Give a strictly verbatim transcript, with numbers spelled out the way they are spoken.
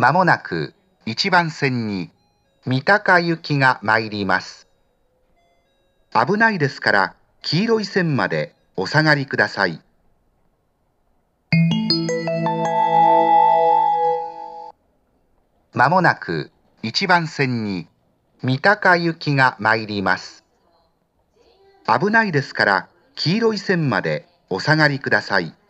まもなくいちばん線に三鷹行きが参ります。危ないですから黄色い線までお下がりください。まもなくいちばん線に三鷹行きが参ります。危ないですから黄色い線までお下がりください。